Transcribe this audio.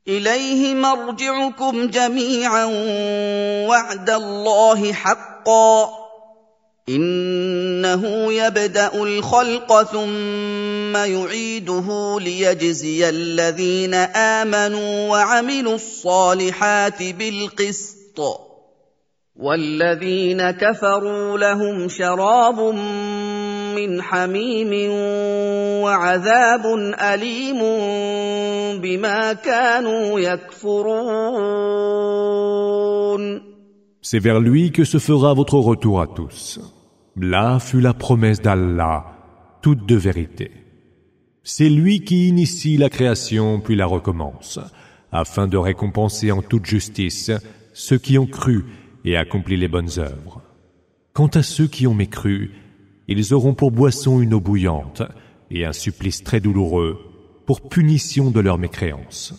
إليه مرجعكم جميعا وعد الله حقا إنه يبدأ الخلق ثم يعيده ليجزي الذين آمنوا وعملوا الصالحات بالقسط والذين كفروا لهم شراب من حميم وعذاب أليم بما كانوا يكفرون. C'est vers lui que se fera votre retour à tous. Là fut la promesse d'Allah, toute de vérité. C'est lui qui initie la création puis la recommence, afin de récompenser en toute justice ceux qui ont cru et accompli les bonnes œuvres. Quant à ceux qui ont mécru, ils auront pour boisson une eau bouillante et un supplice très douloureux pour punition de leur mécréance.